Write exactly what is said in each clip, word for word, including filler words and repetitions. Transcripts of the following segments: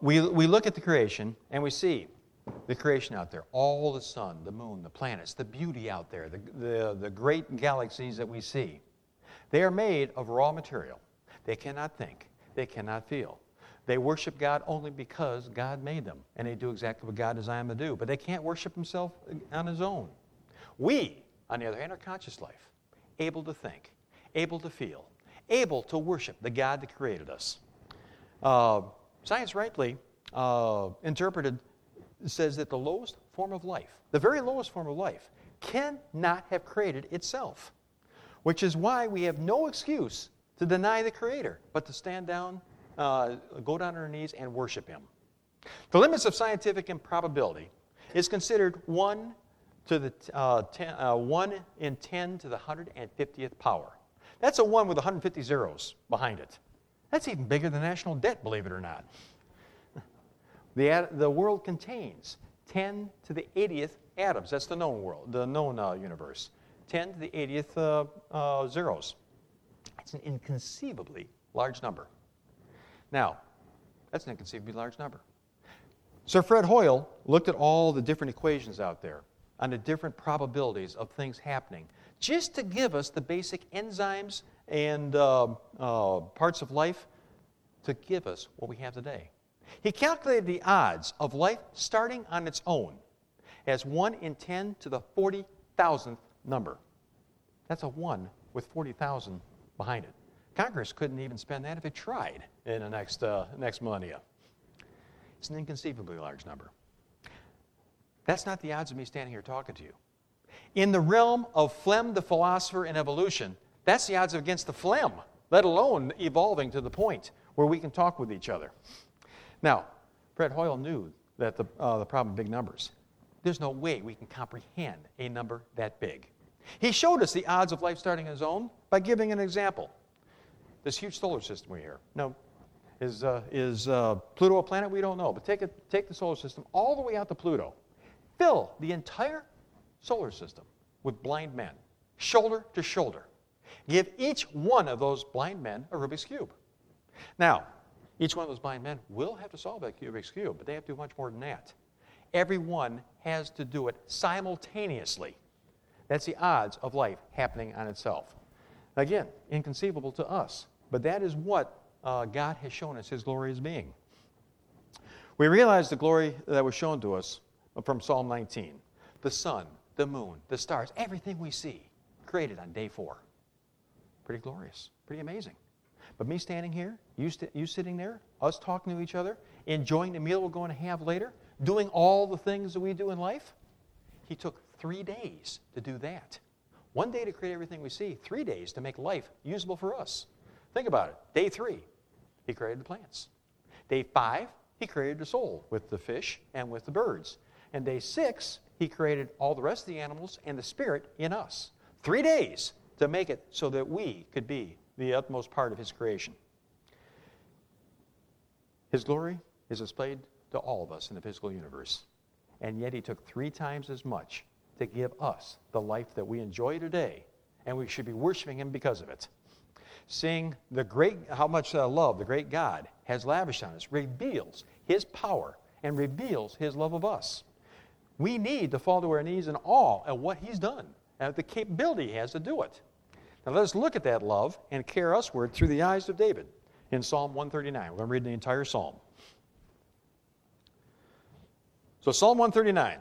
we, we look at the creation and we see the creation out there, all the sun, the moon, the planets, the beauty out there, the, the, the great galaxies that we see. They are made of raw material. They cannot think. They cannot feel. They worship God only because God made them, and they do exactly what God designed them to do. But they can't worship Himself on His own. We, on the other hand, are conscious life, able to think, able to feel, able to worship the God that created us. Uh, science rightly uh, interpreted says that the lowest form of life, the very lowest form of life, cannot have created itself, which is why we have no excuse to deny the Creator, but to stand down, uh, go down on our knees and worship Him. The limits of scientific improbability is considered one to the uh, ten, uh, one in ten to the one hundred fiftieth power. That's a one with one hundred fifty zeros behind it. That's even bigger than national debt, believe it or not. The, the world contains ten to the eightieth atoms. That's the known world, the known uh, universe. ten to the eightieth uh, uh, zeros. That's an inconceivably large number. Now, that's an inconceivably large number. Sir Fred Hoyle looked at all the different equations out there on the different probabilities of things happening, just to give us the basic enzymes and uh, uh, parts of life to give us what we have today. He calculated the odds of life starting on its own as one in ten to the forty thousandth number. That's a one with forty thousand behind it. Congress couldn't even spend that if it tried in the next, uh, next millennia. It's an inconceivably large number. That's not the odds of me standing here talking to you. In the realm of Flem the philosopher and evolution, that's the odds against the phlegm, let alone evolving to the point where we can talk with each other. Now, Fred Hoyle knew that the, uh, the problem of big numbers. There's no way we can comprehend a number that big. He showed us the odds of life starting on its own by giving an example. This huge solar system we hear. No, is, uh, is uh, Pluto a planet? We don't know. But take, it, take the solar system all the way out to Pluto. Fill the entire solar system with blind men, shoulder to shoulder. Give each one of those blind men a Rubik's Cube. Now, each one of those blind men will have to solve that Rubik's Cube, but they have to do much more than that. Everyone has to do it simultaneously. That's the odds of life happening on itself. Again, inconceivable to us, but that is what uh, God has shown us His glory as being. We realize the glory that was shown to us from Psalm nineteen. The sun, the moon, the stars, everything we see, created on day four. Pretty glorious, pretty amazing. But me standing here, you, st- you sitting there, us talking to each other, enjoying the meal we're going to have later, doing all the things that we do in life, He took three days to do that. One day to create everything we see, three days to make life usable for us. Think about it. Day three, He created the plants. Day five, He created the soul with the fish and with the birds. And day six, He created all the rest of the animals and the spirit in us. Three days to make it so that we could be the utmost part of His creation. His glory is displayed to all of us in the physical universe. And yet He took three times as much to give us the life that we enjoy today, and we should be worshiping Him because of it. Seeing the great, how much uh, love the great God has lavished on us reveals His power and reveals His love of us. We need to fall to our knees in awe at what He's done and the capability He has to do it. Now let us look at that love and care usward through the eyes of David in Psalm one thirty-nine. We're going to read the entire psalm. So Psalm one thirty-nine.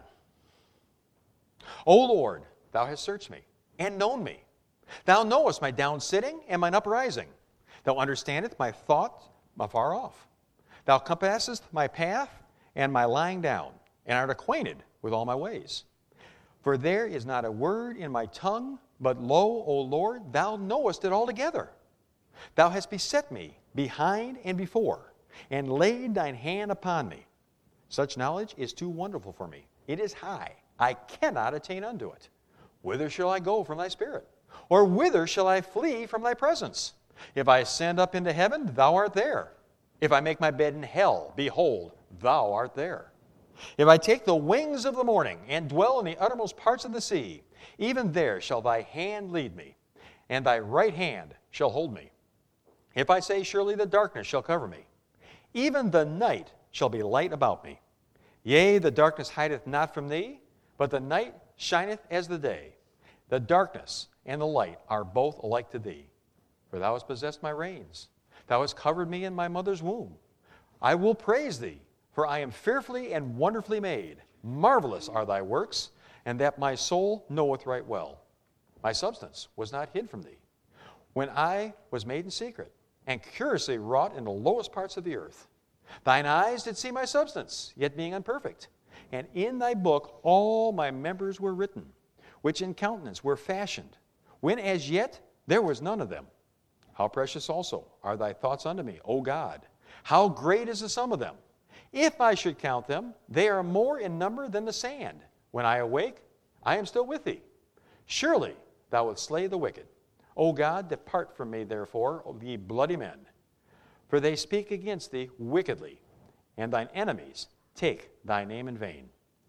O Lord, Thou hast searched me and known me. Thou knowest my down sitting and mine uprising. Thou understandest my thought afar off. Thou compassest my path and my lying down, and art acquainted with all my ways. For there is not a word in my tongue, but lo, O Lord, Thou knowest it altogether. Thou hast beset me behind and before, and laid Thine hand upon me. Such knowledge is too wonderful for me. It is high. I cannot attain unto it. Whither shall I go from Thy Spirit? Or whither shall I flee from Thy presence? If I ascend up into heaven, Thou art there. If I make my bed in hell, behold, Thou art there. If I take the wings of the morning and dwell in the uttermost parts of the sea, even there shall Thy hand lead me, and Thy right hand shall hold me. If I say, surely the darkness shall cover me, even the night shall be light about me. Yea, the darkness hideth not from thee, but the night shineth as the day. The darkness and the light are both alike to thee. For thou hast possessed my reins. Thou hast covered me in my mother's womb. I will praise thee, for I am fearfully and wonderfully made. Marvelous are thy works, and that my soul knoweth right well. My substance was not hid from thee, when I was made in secret, and curiously wrought in the lowest parts of the earth. Thine eyes did see my substance, yet being unperfect. And in thy book all my members were written, which in countenance were fashioned, when as yet there was none of them. How precious also are thy thoughts unto me, O God! How great is the sum of them! If I should count them, they are more in number than the sand. When I awake, I am still with thee. Surely thou wilt slay the wicked. O God, depart from me, therefore, ye bloody men. For they speak against thee wickedly, and thine enemies take thy name in vain.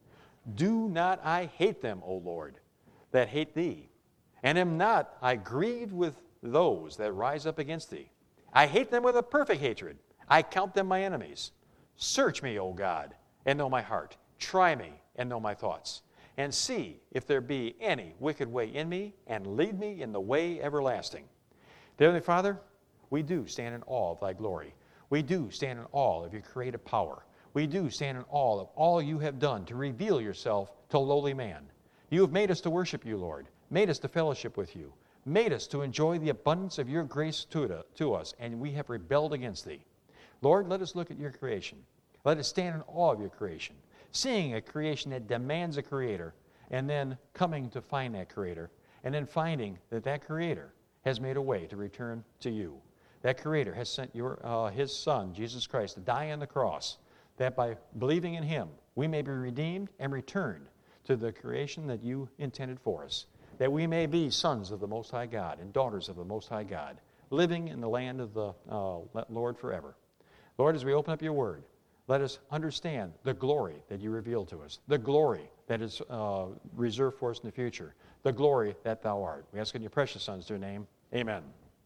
Do not I hate them, O Lord, that hate thee, and am not I grieved with those that rise up against thee? I hate them with a perfect hatred. I count them my enemies. Search me, O God, and know my heart. Try me and know my thoughts. And see if there be any wicked way in me, and lead me in the way everlasting. Dear Heavenly Father, we do stand in awe of thy glory. We do stand in awe of your creative power. We do stand in awe of all you have done to reveal yourself to lowly man. You have made us to worship you, Lord, made us to fellowship with you, made us to enjoy the abundance of your grace to, to us, and we have rebelled against thee. Lord, let us look at your creation. Let us stand in awe of your creation, seeing a creation that demands a creator, and then coming to find that creator, and then finding that that creator has made a way to return to you. That creator has sent your, uh, his son, Jesus Christ, to die on the cross, that by believing in him, we may be redeemed and returned to the creation that you intended for us, that we may be sons of the Most High God and daughters of the Most High God, living in the land of the uh, Lord forever. Lord, as we open up your word, let us understand the glory that you reveal to us, the glory that is uh, reserved for us in the future, the glory that thou art. We ask in your precious Son's dear name, amen.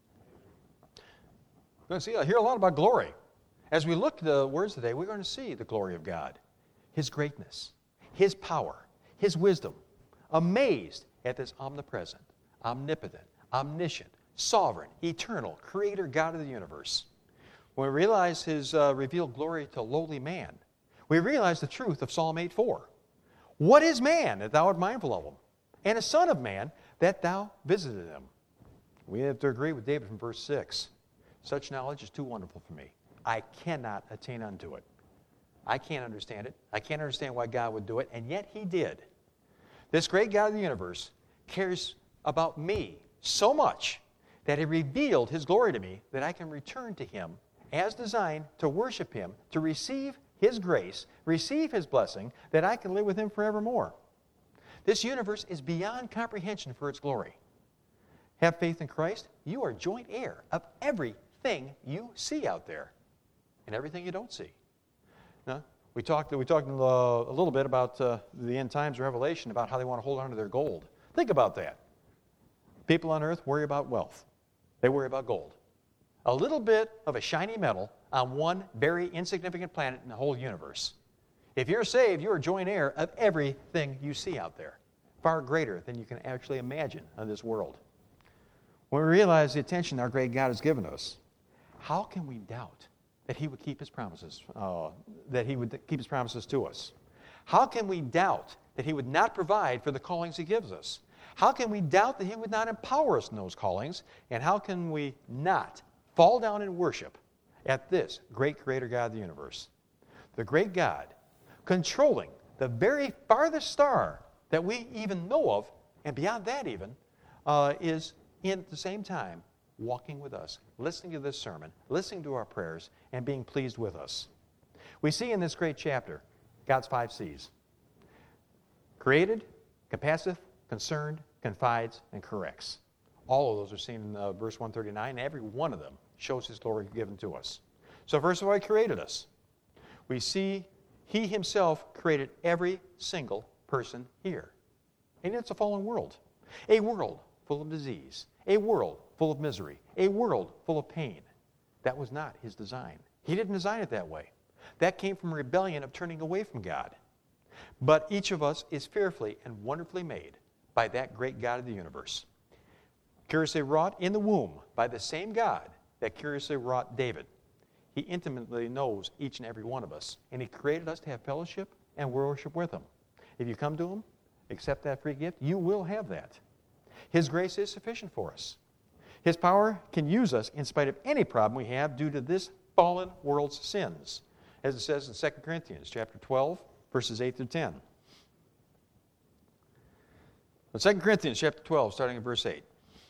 We're going to see, uh, hear a lot about glory. As we look at the words today, we're going to see the glory of God, his greatness, his power, his wisdom, amazed at this omnipresent, omnipotent, omniscient, sovereign, eternal, creator God of the universe. When we realize his uh, revealed glory to lowly man, we realize the truth of Psalm eight four. What is man that thou art mindful of him? And a son of man that thou visited him? We have to agree with David from verse six. Such knowledge is too wonderful for me. I cannot attain unto it. I can't understand it. I can't understand why God would do it, and yet he did. This great God of the universe cares about me so much that he revealed his glory to me that I can return to him as designed to worship him, to receive his grace, receive his blessing, that I can live with him forevermore. This universe is beyond comprehension for its glory. Have faith in Christ. You are joint heir of everything you see out there and everything you don't see. Now, we talked, we talked uh, a little bit about uh, the end times revelation, about how they want to hold on to their gold. Think about that. People on earth worry about wealth. They worry about gold. A little bit of a shiny metal on one very insignificant planet in the whole universe. If you're saved, you're a joint heir of everything you see out there, far greater than you can actually imagine in this world. When we realize the attention our great God has given us, how can we doubt that he would keep his promises, uh, that he would keep his promises to us? How can we doubt that he would not provide for the callings he gives us? How can we doubt that he would not empower us in those callings? And how can we not fall down in worship at this great creator God of the universe? The great God controlling the very farthest star that we even know of, and beyond that even, uh, is in at the same time walking with us, listening to this sermon, listening to our prayers, and being pleased with us. We see in this great chapter God's five C's. Created, compasseth, concerned, confides, and corrects. All of those are seen in uh, verse one thirty-nine, and every one of them shows his glory given to us. So first of all, he created us. We see he himself created every single person here. And it's a fallen world. A world full of disease. A world full of misery. A world full of pain. That was not his design. He didn't design it that way. That came from rebellion of turning away from God. But each of us is fearfully and wonderfully made by that great God of the universe. Curiously wrought in the womb by the same God that curiously wrought David. He intimately knows each and every one of us, and He created us to have fellowship and worship with Him. If you come to Him, accept that free gift, you will have that. His grace is sufficient for us. His power can use us in spite of any problem we have due to this fallen world's sins, as it says in Second Corinthians chapter twelve, verses eight through ten. In Second Corinthians chapter twelve, starting at verse eight.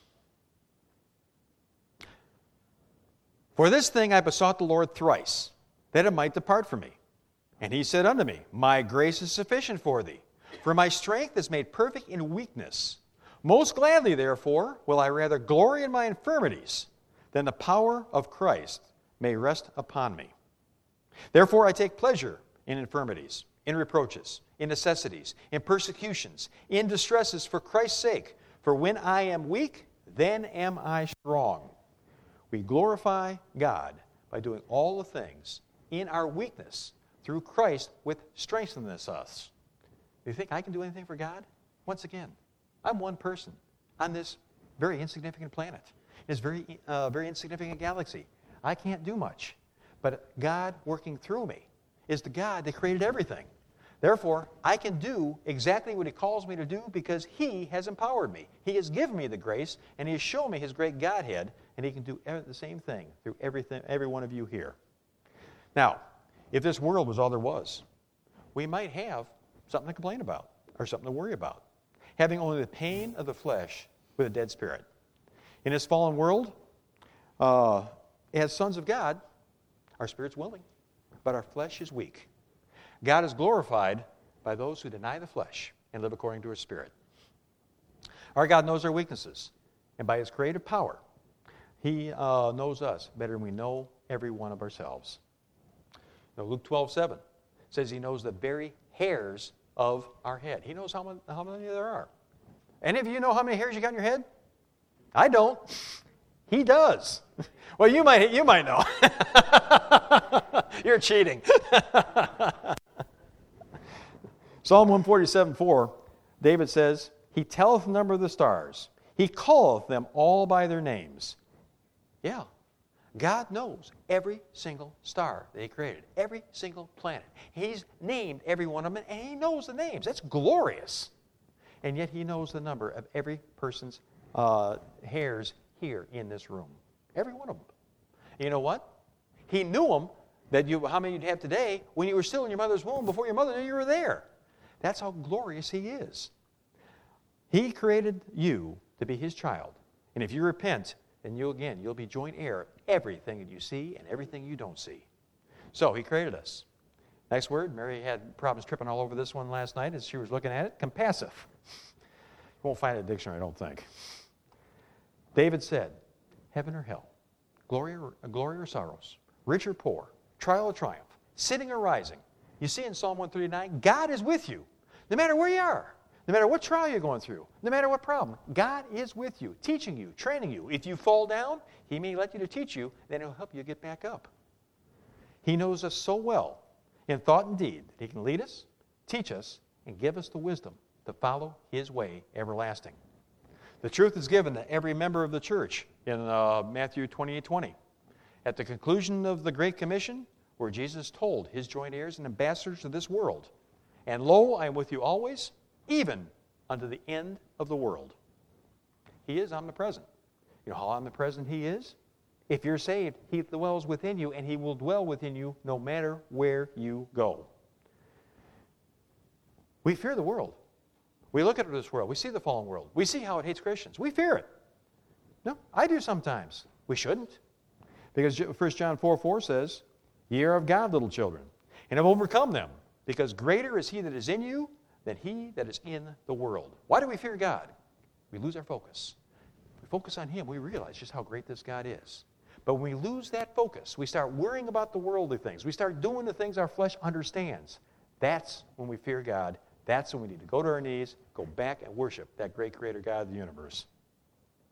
For this thing I besought the Lord thrice, that it might depart from me. And He said unto me, My grace is sufficient for thee, for my strength is made perfect in weakness. Most gladly, therefore, will I rather glory in my infirmities, than the power of Christ may rest upon me. Therefore I take pleasure in infirmities, in reproaches, in necessities, in persecutions, in distresses for Christ's sake. For when I am weak, then am I strong. We glorify God by doing all the things in our weakness through Christ which strengthens us. Do you think I can do anything for God? Once again, I'm one person on this very insignificant planet, this very, uh, very insignificant galaxy. I can't do much. But God working through me is the God that created everything. Therefore, I can do exactly what He calls me to do because He has empowered me. He has given me the grace, and He has shown me His great Godhead, and He can do the same thing through everything, every one of you here. Now, if this world was all there was, we might have something to complain about or something to worry about, having only the pain of the flesh with a dead spirit. In this fallen world, uh, as sons of God, our spirit's willing, but our flesh is weak. God is glorified by those who deny the flesh and live according to His Spirit. Our God knows our weaknesses, and by His creative power, He uh, knows us better than we know every one of ourselves. Now, Luke twelve seven says He knows the very hairs of our head. He knows how many, how many there are. Any of you know how many hairs you got in your head? I don't. He does. Well, you might, you might know. You're cheating. Psalm one forty-seven four, David says, He telleth the number of the stars. He calleth them all by their names. Yeah, God knows every single star that He created, every single planet. He's named every one of them, and He knows the names. That's glorious. And yet He knows the number of every person's uh, hairs here in this room. Every one of them. You know what? He knew them, that you, how many you'd have today, when you were still in your mother's womb before your mother knew you were there. That's how glorious He is. He created you to be His child. And if you repent, then you again, you'll be joint heir of everything that you see and everything you don't see. So He created us. Next word, Mary had problems tripping all over this one last night as she was looking at it. Compassive. You won't find it in a dictionary, I don't think. David said, heaven or hell, glory or, glory or sorrows, rich or poor, trial or triumph, sitting or rising. You see in Psalm one thirty-nine, God is with you, no matter where you are, no matter what trial you're going through, no matter what problem. God is with you, teaching you, training you. If you fall down, He may let you to teach you, then He'll help you get back up. He knows us so well in thought and deed that He can lead us, teach us, and give us the wisdom to follow His way everlasting. The truth is given to every member of the church in uh, Matthew twenty-eight twenty. At the conclusion of the Great Commission, where Jesus told His joint heirs and ambassadors to this world, and lo, I am with you always, even unto the end of the world. He is omnipresent. You know how omnipresent He is? If you're saved, He dwells within you, and He will dwell within you no matter where you go. We fear the world. We look at this world. We see the fallen world. We see how it hates Christians. We fear it. No, I do sometimes. We shouldn't. Because First John four four says, Ye are of God, little children, and have overcome them, because greater is He that is in you than he that is in the world. Why do we fear God? We lose our focus. If we focus on Him, we realize just how great this God is. But when we lose that focus, we start worrying about the worldly things. We start doing the things our flesh understands. That's when we fear God. That's when we need to go to our knees, go back and worship that great Creator God of the universe.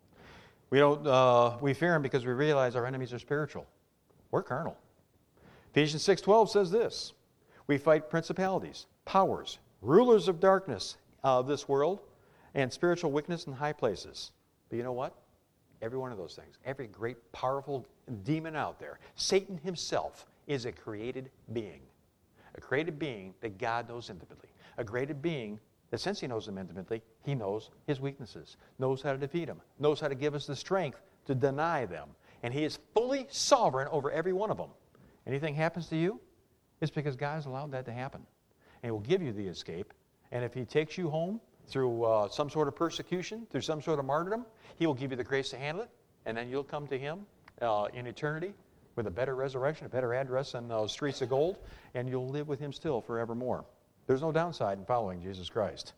We don't. Uh, we fear Him because we realize our enemies are spiritual. We're carnal. Ephesians six twelve says this, we fight principalities, powers, rulers of darkness of this world, and spiritual wickedness in high places. But you know what? Every one of those things, every great powerful demon out there, Satan himself is a created being. A created being that God knows intimately. A created being that since he knows him intimately, he knows his weaknesses, knows how to defeat them, knows how to give us the strength to deny them. And he is fully sovereign over every one of them. Anything happens to you, it's because God has allowed that to happen. And he will give you the escape. And if he takes you home through uh, some sort of persecution, through some sort of martyrdom, he will give you the grace to handle it. And then you'll come to him uh, in eternity with a better resurrection, a better address on those streets of gold, and you'll live with him still forevermore. There's no downside in following Jesus Christ.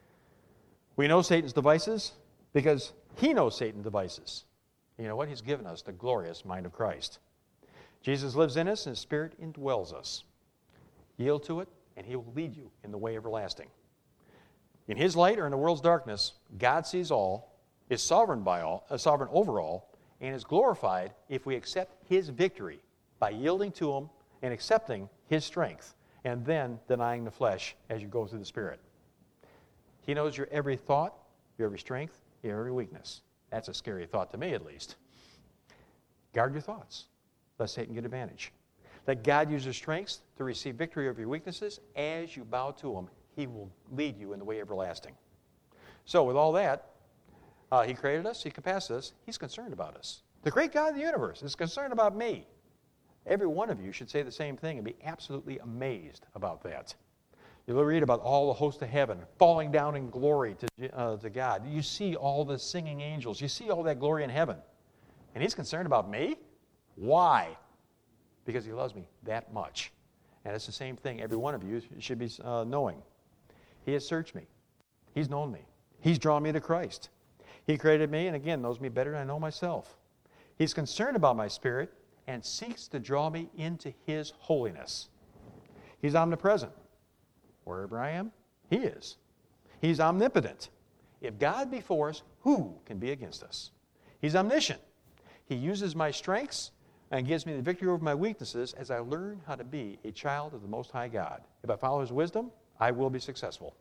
We know Satan's devices because he knows Satan's devices. You know what? He's given us the glorious mind of Christ. Jesus lives in us and his Spirit indwells us. Yield to it, and he will lead you in the way everlasting. In his light or in the world's darkness, God sees all, is sovereign by all, uh, sovereign over all, and is glorified if we accept his victory by yielding to him and accepting his strength, and then denying the flesh as you go through the Spirit. He knows your every thought, your every strength, your every weakness. That's a scary thought to me, at least. Guard your thoughts, lest Satan get advantage. Let God use his strengths to receive victory over your weaknesses. As you bow to him, he will lead you in the way everlasting. So with all that, uh, he created us, he capacitated us, he's concerned about us. The great God of the universe is concerned about me. Every one of you should say the same thing and be absolutely amazed about that. You'll read about all the hosts of heaven falling down in glory to, uh, to God. You see all the singing angels. You see all that glory in heaven. And he's concerned about me? Why? Because he loves me that much. And it's the same thing every one of you should be uh, knowing. He has searched me. He's known me. He's drawn me to Christ. He created me and again knows me better than I know myself. He's concerned about my spirit and seeks to draw me into his holiness. He's omnipresent. Wherever I am, he is. He's omnipotent. If God be for us, who can be against us? He's omniscient. He uses my strengths and gives me the victory over my weaknesses as I learn how to be a child of the Most High God. If I follow his wisdom, I will be successful.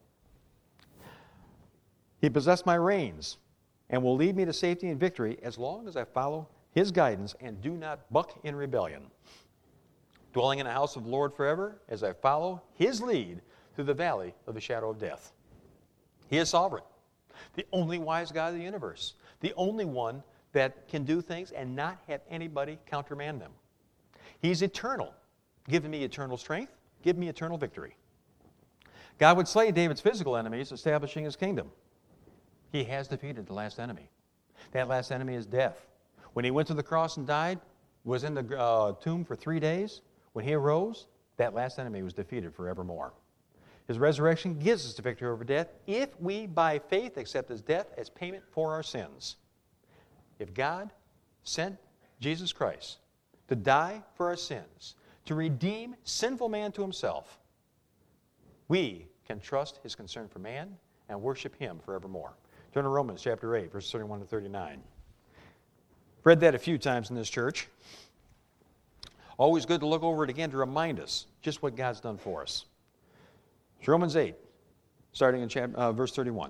He possessed my reins and will lead me to safety and victory as long as I follow his guidance and do not buck in rebellion. Dwelling in the house of the Lord forever as I follow his lead through the valley of the shadow of death. He is sovereign, the only wise God of the universe, the only one that can do things and not have anybody countermand them. He's eternal, giving me eternal strength, give me eternal victory. God would slay David's physical enemies, establishing his kingdom. He has defeated the last enemy. That last enemy is death. When he went to the cross and died, was in the uh, tomb for three days, when he arose, that last enemy was defeated forevermore. His resurrection gives us the victory over death if we, by faith, accept his death as payment for our sins. If God sent Jesus Christ to die for our sins, to redeem sinful man to himself, we can trust his concern for man and worship him forevermore. Turn to Romans chapter eight, verses thirty-one to thirty-nine. I've read that a few times in this church. Always good to look over it again to remind us just what God's done for us. It's Romans eight, starting in chapter, uh, verse thirty-one.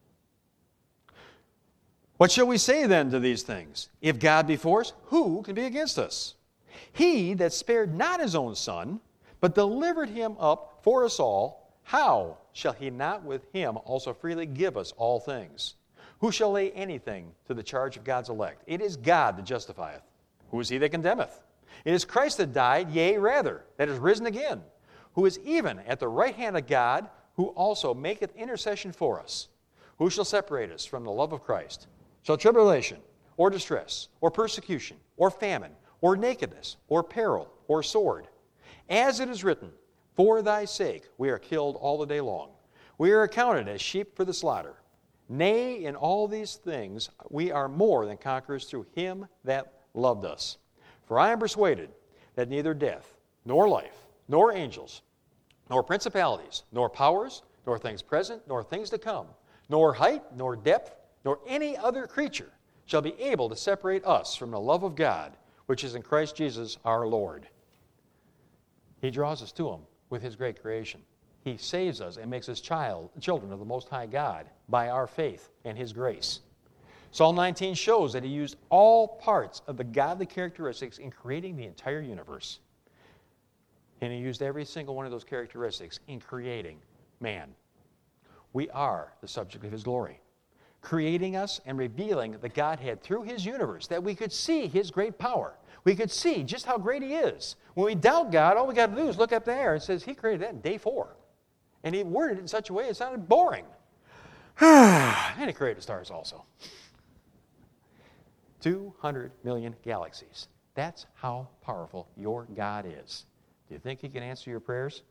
What shall we say then to these things? If God be for us, who can be against us? He that spared not his own son, but delivered him up for us all, how shall he not with him also freely give us all things? Who shall lay anything to the charge of God's elect? It is God that justifieth. Who is he that condemneth? It is Christ that died, yea, rather, that is risen again, who is even at the right hand of God, who also maketh intercession for us. Who shall separate us from the love of Christ? Shall tribulation, or distress, or persecution, or famine, or nakedness, or peril, or sword? As it is written, for thy sake we are killed all the day long. We are accounted as sheep for the slaughter. Nay, in all these things we are more than conquerors through him that loved us. For I am persuaded that neither death, nor life, nor angels, nor principalities, nor powers, nor things present, nor things to come, nor height, nor depth, nor any other creature shall be able to separate us from the love of God, which is in Christ Jesus our Lord. He draws us to him with his great creation. He saves us and makes us child, children of the Most High God by our faith and his grace. Psalm nineteen shows that he used all parts of the godly characteristics in creating the entire universe. And he used every single one of those characteristics in creating man. We are the subject of his glory, creating us and revealing the Godhead through his universe, that we could see his great power. We could see just how great he is. When we doubt God, all we got to do is look up there and says he created that in day four. And he worded it in such a way it sounded boring. And he created stars also. two hundred million galaxies. That's how powerful your God is. Do you think he can answer your prayers?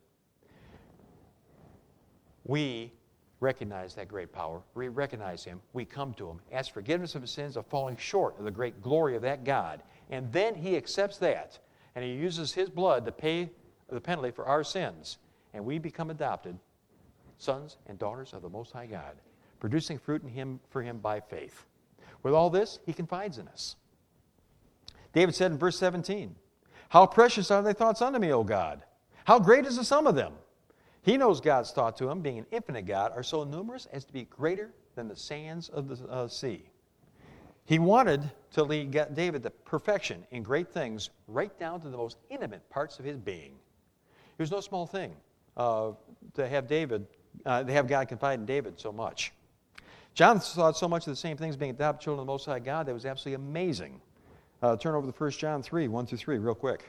We recognize that great power. We recognize him. We come to him, ask forgiveness of his sins of falling short of the great glory of that God. And then he accepts that, and he uses his blood to pay the penalty for our sins. And we become adopted sons and daughters of the Most High God, producing fruit in him for him by faith. With all this, he confides in us. David said in verse seventeen, "How precious are thy thoughts unto me, O God! How great is the sum of them!" He knows God's thought to him, being an infinite God, are so numerous as to be greater than the sands of the uh, sea. He wanted to lead David to perfection in great things, right down to the most intimate parts of his being. It was no small thing uh, to have David, uh, to have God confide in David so much. John thought so much of the same things, being adopted children of the Most High God, that was absolutely amazing. Uh, turn over to First John three, one through three, real quick.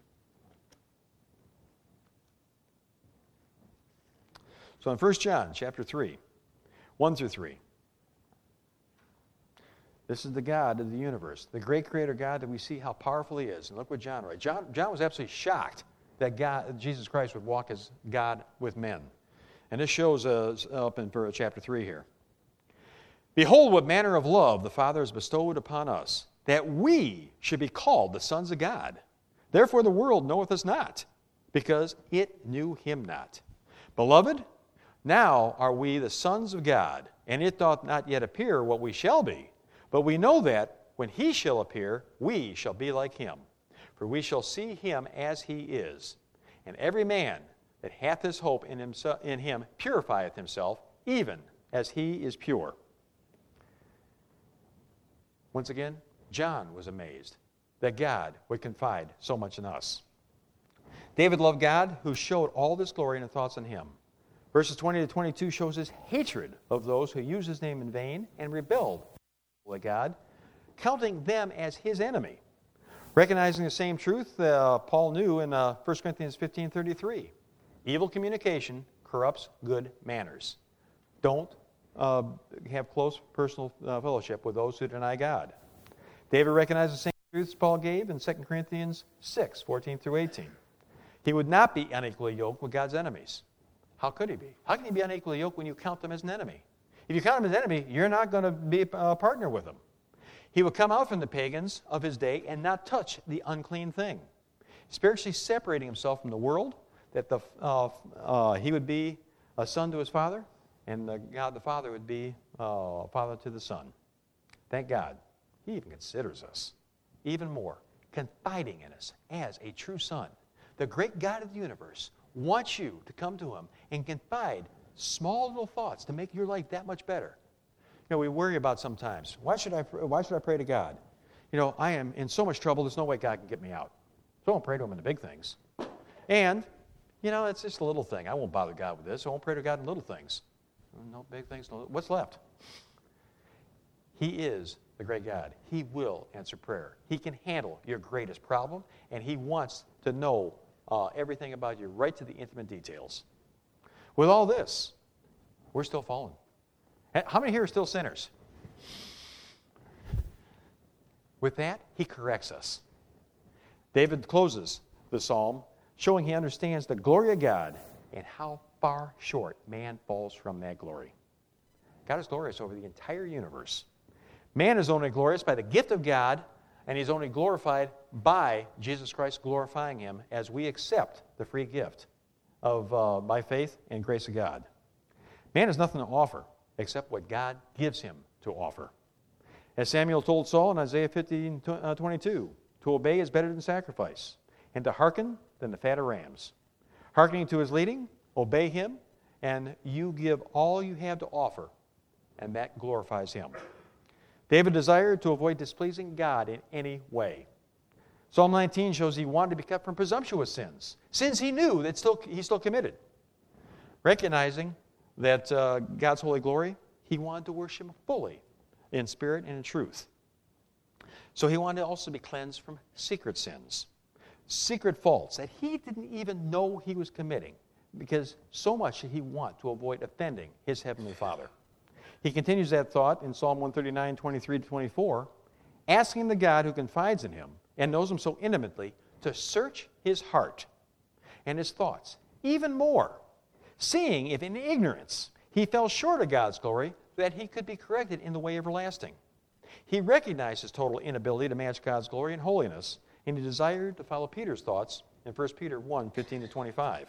So in First John chapter three, one through three, this is the God of the universe, the great creator God that we see how powerful he is. And look what John writes. John, John was absolutely shocked that God, Jesus Christ would walk as God with men. And this shows us up in chapter three here. "Behold, what manner of love the Father has bestowed upon us, that we should be called the sons of God. Therefore the world knoweth us not, because it knew him not. Beloved, now are we the sons of God, and it doth not yet appear what we shall be. But we know that when he shall appear, we shall be like him. For we shall see him as he is. And every man that hath this hope in, himself, in him purifieth himself, even as he is pure." Once again, John was amazed that God would confide so much in us. David loved God, who showed all this glory and the thoughts on him. Verses twenty to twenty-two shows his hatred of those who use his name in vain and rebelled against God, counting them as his enemy. Recognizing the same truth, uh, Paul knew in uh, First Corinthians fifteen thirty-three. Evil communication corrupts good manners. Don't uh, have close personal uh, fellowship with those who deny God. David recognized the same truths Paul gave in Second Corinthians six fourteen through eighteen. He would not be unequally yoked with God's enemies. How could he be? How can he be unequally yoked when you count them as an enemy? If you count them as an enemy, you're not going to be a partner with them. He would come out from the pagans of his day and not touch the unclean thing, spiritually separating himself from the world, that the, uh, uh, he would be a son to his father, and the God the Father would be uh, a father to the Son. Thank God. He even considers us even more, confiding in us as a true son. The great God of the universe wants you to come to him and confide small little thoughts to make your life that much better. You know, we worry about sometimes, why should I, why should I pray to God? You know, I am in so much trouble, there's no way God can get me out. So I won't pray to him in the big things. And, you know, it's just a little thing. I won't bother God with this. I won't pray to God in little things. No big things. No, what's left? He is the great God. He will answer prayer. He can handle your greatest problem, and he wants to know uh, everything about you, right to the intimate details. With all this, we're still fallen. How many here are still sinners? With that, he corrects us. David closes the psalm showing he understands the glory of God and how far short man falls from that glory. God is glorious over the entire universe. Man is only glorious by the gift of God, and he's only glorified by Jesus Christ glorifying him as we accept the free gift of uh, by faith and grace of God. Man has nothing to offer except what God gives him to offer. As Samuel told Saul in Isaiah fifteen twenty-two, to obey is better than sacrifice, and to hearken than the fat of rams. Hearkening to his leading, obey him, and you give all you have to offer, and that glorifies him. David desired to avoid displeasing God in any way. Psalm nineteen shows he wanted to be kept from presumptuous sins, sins he knew that still he still committed. Recognizing that uh, God's holy glory, he wanted to worship him fully in spirit and in truth. So he wanted to also be cleansed from secret sins, secret faults that he didn't even know he was committing, because so much did he want to avoid offending his heavenly Father. He continues that thought in Psalm one thirty-nine, twenty-three to twenty-four, asking the God who confides in him and knows him so intimately to search his heart and his thoughts even more, seeing if in ignorance he fell short of God's glory, that he could be corrected in the way everlasting. He recognized his total inability to match God's glory and holiness, and he desired to follow Peter's thoughts in First Peter one, fifteen to twenty-five.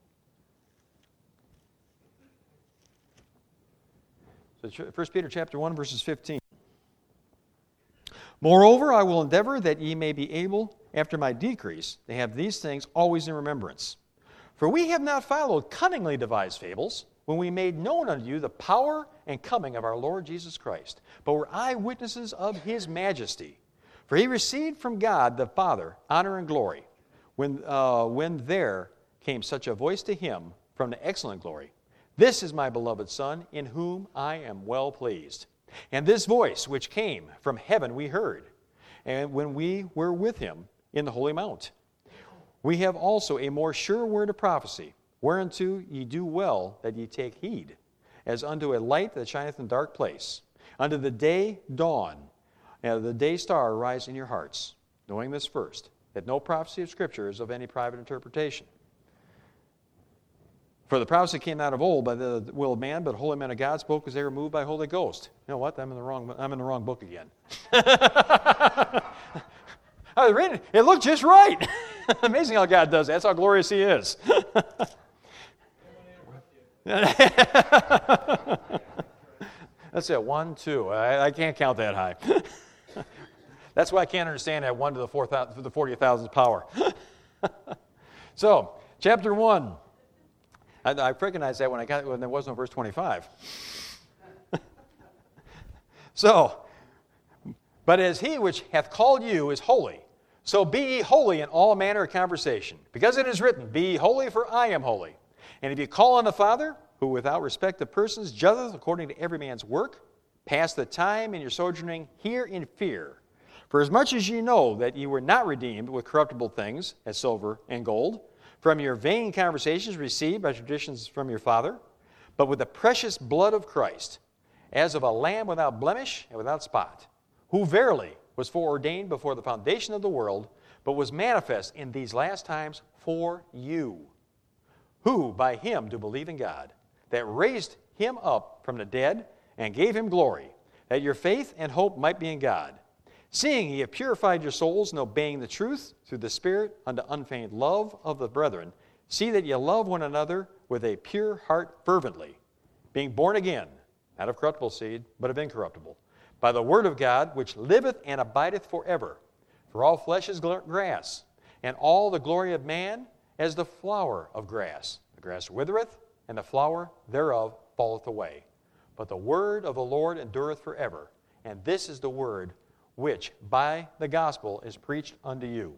So First Peter chapter one, verses fifteen. Moreover, I will endeavor that ye may be able, after my decrease, to have these things always in remembrance. For we have not followed cunningly devised fables, when we made known unto you the power and coming of our Lord Jesus Christ, but were eyewitnesses of his majesty. For he received from God the Father honor and glory, when, uh, when there came such a voice to him from the excellent glory, This is my beloved Son, in whom I am well pleased. And this voice which came from heaven we heard, and when we were with him in the holy mount. We have also a more sure word of prophecy, whereunto ye do well that ye take heed, as unto a light that shineth in dark place, unto the day dawn, and the day star arise in your hearts, knowing this first, that no prophecy of Scripture is of any private interpretation. For the prophecy came not of old by the will of man, but holy men of God spoke as they were moved by Holy Ghost. You know what? I'm in the wrong, I'm in the wrong book again. I was reading it. It looked just right. Amazing how God does that. That's how glorious he is. That's it. One, two. I, I can't count that high. That's why I can't understand that one to the, four, to the forty thousandth power. So, chapter one. I, I recognized that when I got when there was no verse twenty-five. So, but as he which hath called you is holy, so be ye holy in all manner of conversation. Because it is written, Be ye holy, for I am holy. And if ye call on the Father, who without respect of persons judgeth according to every man's work, pass the time in your sojourning here in fear. For as much as ye know that ye were not redeemed with corruptible things, as silver and gold, from your vain conversations received by traditions from your father, but with the precious blood of Christ, as of a lamb without blemish and without spot, who verily was foreordained before the foundation of the world, but was manifest in these last times for you, who by him do believe in God, that raised him up from the dead and gave him glory, that your faith and hope might be in God. Seeing ye have purified your souls in obeying the truth through the Spirit unto unfeigned love of the brethren, see that ye love one another with a pure heart fervently, being born again, not of corruptible seed, but of incorruptible, by the word of God, which liveth and abideth forever. For all flesh is grass, and all the glory of man as the flower of grass. The grass withereth, and the flower thereof falleth away. But the word of the Lord endureth forever. And this is the word which by the gospel is preached unto you.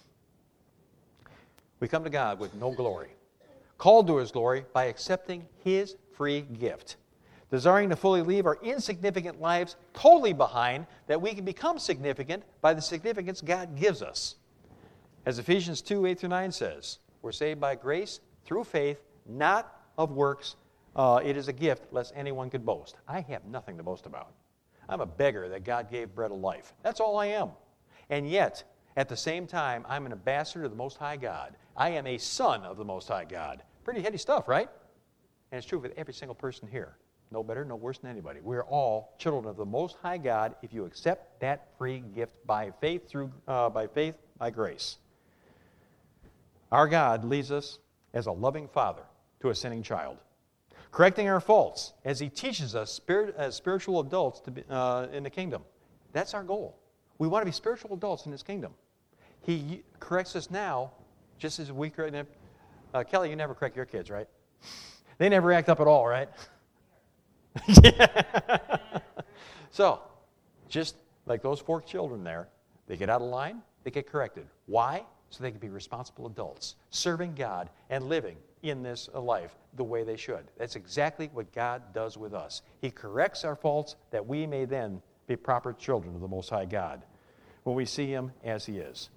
We come to God with no glory, called to his glory by accepting his free gift, desiring to fully leave our insignificant lives totally behind, that we can become significant by the significance God gives us. As Ephesians two, eight through nine says, we're saved by grace through faith, not of works. Uh, it is a gift, lest anyone could boast. I have nothing to boast about. I'm a beggar that God gave bread of life. That's all I am. And yet, at the same time, I'm an ambassador to the Most High God. I am a son of the Most High God. Pretty heady stuff, right? And it's true with every single person here. No better, no worse than anybody. We're all children of the Most High God if you accept that free gift by faith, through uh, by faith, by grace. Our God leads us as a loving father to a sinning child, correcting our faults as he teaches us spirit, as spiritual adults to be, uh, in the kingdom. That's our goal. We want to be spiritual adults in his kingdom. He corrects us now Just as we correct them. Uh, Kelly, you never correct your kids, right? They never act up at all, right? Yeah. So, just like those four children there, they get out of line, they get corrected. Why? So they can be responsible adults, serving God and living in this life the way they should. That's exactly what God does with us. He corrects our faults that we may then be proper children of the Most High God when we see Him as He is.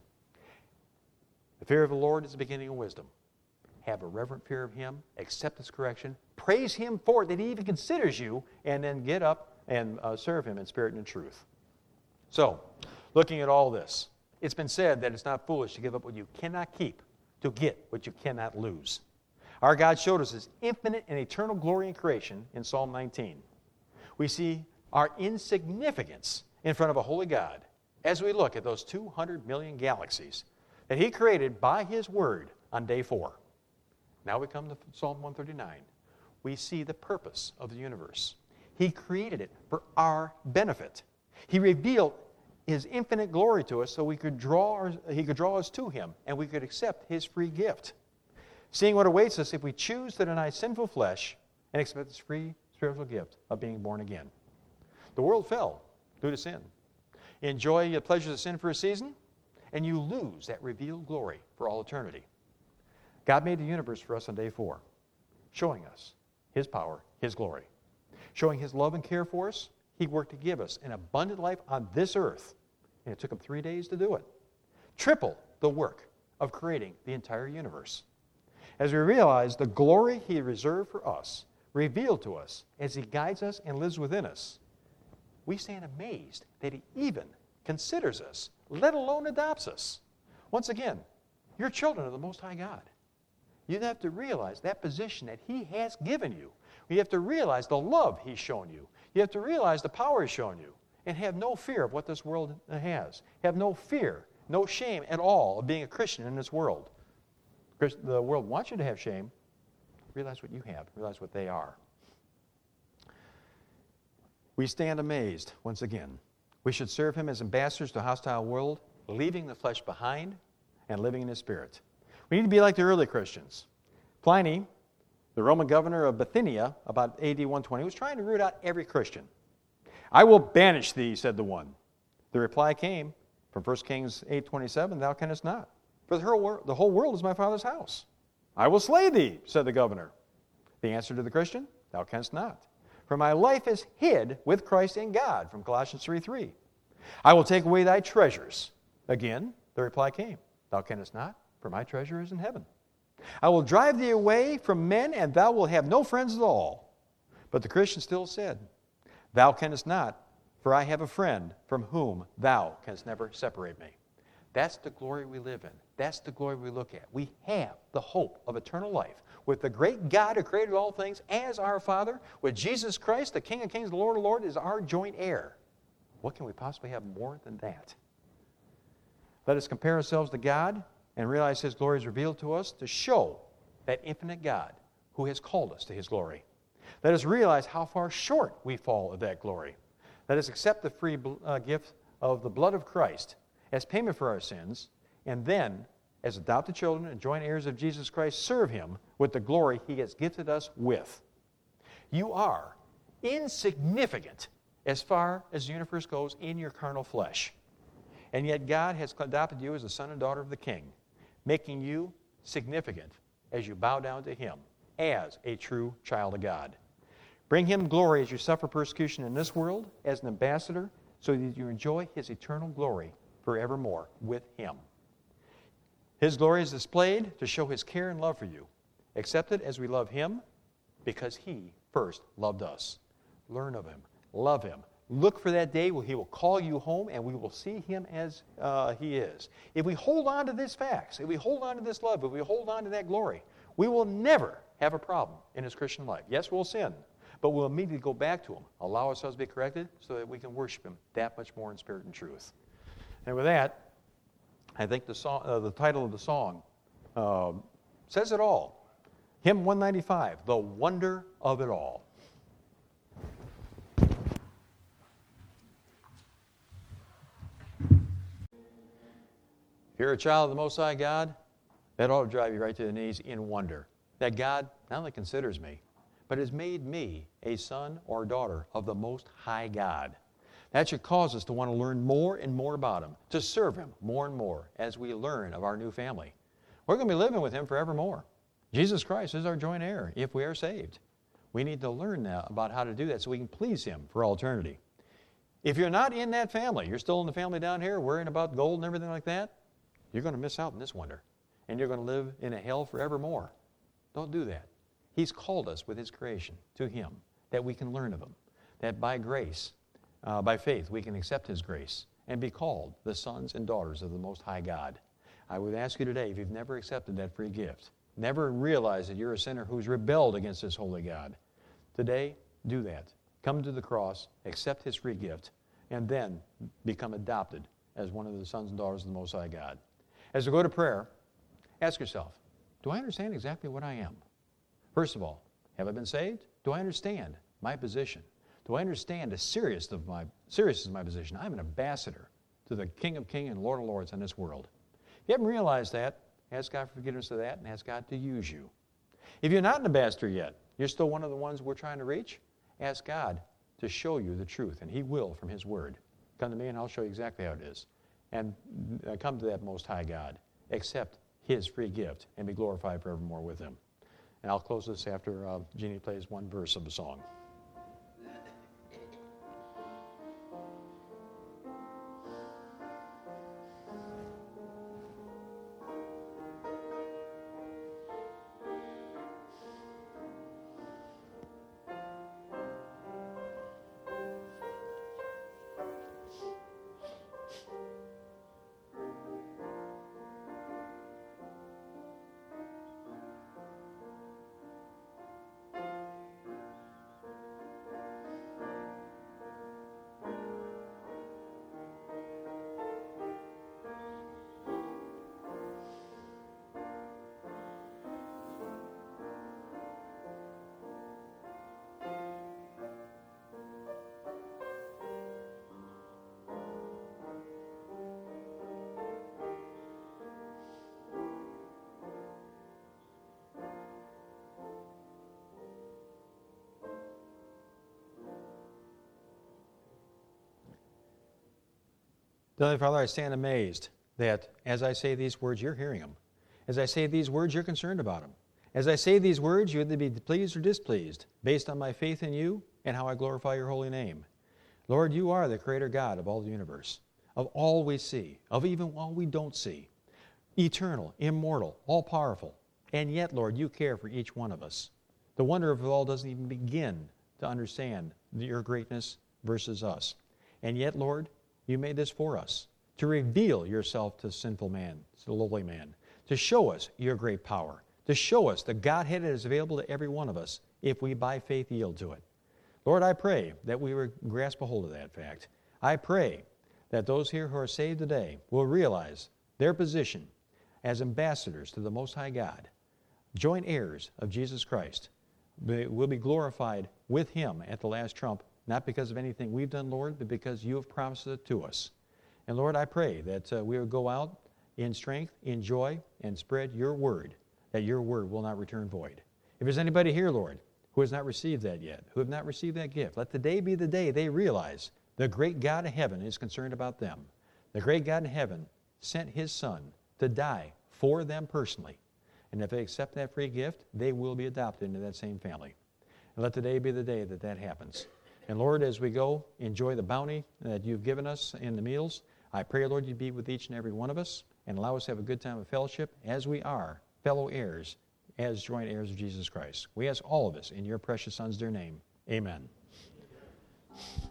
The fear of the Lord is the beginning of wisdom. Have a reverent fear of Him, accept His correction, praise Him for it, that He even considers you, and then get up and uh, serve Him in spirit and in truth. So, looking at all this, it's been said that it's not foolish to give up what you cannot keep to get what you cannot lose. Our God showed us His infinite and eternal glory in creation in Psalm nineteen. We see our insignificance in front of a holy God as we look at those two hundred million galaxies that He created by His Word on day four. Now we come to Psalm one thirty-nine. We see the purpose of the universe. He created it for our benefit. He revealed His infinite glory to us so we could draw our, He could draw us to Him and we could accept His free gift. Seeing what awaits us if we choose to deny sinful flesh and accept this free spiritual gift of being born again. The world fell due to sin. You enjoy the pleasures of sin for a season, and you lose that revealed glory for all eternity. God made the universe for us on day four, showing us His power, His glory. Showing His love and care for us, He worked to give us an abundant life on this earth, and it took Him three days to do it. Triple the work of creating the entire universe. As we realize the glory He reserved for us, revealed to us as He guides us and lives within us, we stand amazed that He even considers us, let alone adopts us. Once again, you're children of the Most High God. You have to realize that position that He has given you. You have to realize the love He's shown you. You have to realize the power He's shown you, and have no fear of what this world has. Have no fear, no shame at all of being a Christian in this world. The world wants you to have shame. Realize what you have. Realize what they are. We stand amazed once again. We should serve Him as ambassadors to a hostile world, leaving the flesh behind and living in His Spirit. We need to be like the early Christians. Pliny, the Roman governor of Bithynia, about A D one twenty, was trying to root out every Christian. I will banish thee, said the one. The reply came from First Kings eight twenty-seven, thou canst not. For the whole, wor- the whole world is my Father's house. I will slay thee, said the governor. The answer to the Christian, thou canst not. For my life is hid with Christ in God, from Colossians three three. I will take away thy treasures. Again, the reply came, thou canst not, for my treasure is in heaven. I will drive thee away from men, and thou wilt have no friends at all. But the Christian still said, thou canst not, for I have a friend from whom thou canst never separate me. That's the glory we live in. That's the glory we look at. We have the hope of eternal life with the great God who created all things as our Father, with Jesus Christ, the King of Kings, the Lord of Lords, is our joint heir. What can we possibly have more than that? Let us compare ourselves to God and realize His glory is revealed to us to show that infinite God who has called us to His glory. Let us realize how far short we fall of that glory. Let us accept the free uh, gift of the blood of Christ as payment for our sins, and then, as adopted children and joint heirs of Jesus Christ, serve Him with the glory He has gifted us with. You are insignificant as far as the universe goes in your carnal flesh. And yet God has adopted you as a son and daughter of the King, making you significant as you bow down to Him as a true child of God. Bring Him glory as you suffer persecution in this world as an ambassador, so that you enjoy His eternal glory forevermore with Him. His glory is displayed to show His care and love for you. Accept it as we love Him because He first loved us. Learn of Him. Love Him. Look for that day where He will call you home and we will see Him as uh, He is. If we hold on to these facts, if we hold on to this love, if we hold on to that glory, we will never have a problem in this Christian life. Yes, we'll sin, but we'll immediately go back to Him, allow ourselves to be corrected so that we can worship Him that much more in spirit and truth. And with that, I think the, song, uh, the title of the song uh, says it all. Hymn one ninety-five, The Wonder of It All. If you're a child of the Most High God, That ought to drive you right to the knees in wonder that God not only considers me, but has made me a son or daughter of the Most High God. That should cause us to want to learn more and more about Him, to serve Him more and more as we learn of our new family. We're going to be living with Him forevermore. Jesus Christ is our joint heir if we are saved. We need to learn now about how to do that so we can please Him for all eternity. If you're not in that family, you're still in the family down here worrying about gold and everything like that, you're going to miss out in this wonder. And you're going to live in a hell forevermore. Don't do that. He's called us with His creation to Him, that we can learn of Him, that by grace, uh, by faith, we can accept His grace and be called the sons and daughters of the Most High God. I would ask you today, if you've never accepted that free gift, never realized that you're a sinner who's rebelled against this holy God, today, do that. Come to the cross, accept His free gift, and then become adopted as one of the sons and daughters of the Most High God. As we go to prayer, ask yourself, do I understand exactly what I am? First of all, have I been saved? Do I understand my position? Do I understand the seriousness of my, seriousness of my position? I'm an ambassador to the King of Kings and Lord of Lords in this world. If you haven't realized that, ask God for forgiveness of that and ask God to use you. If you're not an ambassador yet, you're still one of the ones we're trying to reach, ask God to show you the truth, and He will from His Word. Come to me and I'll show you exactly how it is. And uh, come to that Most High God. Accept His free gift and be glorified forevermore with Him. And I'll close this after uh, Jeannie plays one verse of the song. Heavenly Father, I stand amazed that as I say these words, you're hearing them. As I say these words, you're concerned about them. As I say these words, you either be pleased or displeased, based on my faith in you and how I glorify your holy name. Lord, you are the creator God of all the universe, of all we see, of even all we don't see. Eternal, immortal, all-powerful. And yet, Lord, you care for each one of us. The wonder of it all doesn't even begin to understand your greatness versus us. And yet, Lord, you made this for us, to reveal yourself to sinful man, to the lowly man, to show us your great power, to show us the Godhead that is available to every one of us if we by faith yield to it. Lord, I pray that we will grasp a hold of that fact. I pray that those here who are saved today will realize their position as ambassadors to the Most High God, joint heirs of Jesus Christ, will be glorified with Him at the last trump, not because of anything we've done, Lord, but because you have promised it to us. And Lord, I pray that uh, we will go out in strength, in joy, and spread your word, that your word will not return void. If there's anybody here, Lord, who has not received that yet, who have not received that gift, let today be the day they realize the great God of heaven is concerned about them. The great God in heaven sent His Son to die for them personally. And if they accept that free gift, they will be adopted into that same family. And let today be the day that that happens. And Lord, as we go, enjoy the bounty that you've given us in the meals. I pray, Lord, you be with each and every one of us and allow us to have a good time of fellowship as we are fellow heirs, as joint heirs of Jesus Christ. We ask all of us in your precious Son's dear name. Amen.